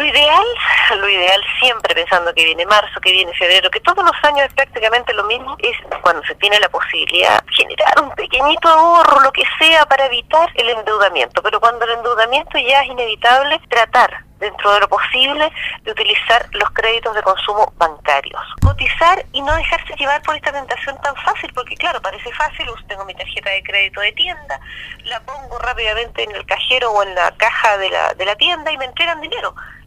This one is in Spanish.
Lo ideal siempre pensando que viene marzo, que viene febrero, que todos los años es prácticamente lo mismo, es cuando se tiene la posibilidad generar un pequeñito ahorro, lo que sea, para evitar el endeudamiento. Pero cuando el endeudamiento ya es inevitable, tratar dentro de lo posible de utilizar los créditos de consumo bancarios. Cotizar y no dejarse llevar por esta tentación tan fácil, porque claro, parece fácil, tengo mi tarjeta de crédito de tienda, la pongo rápidamente en el cajero o en la caja de la tienda y me entregan dinero.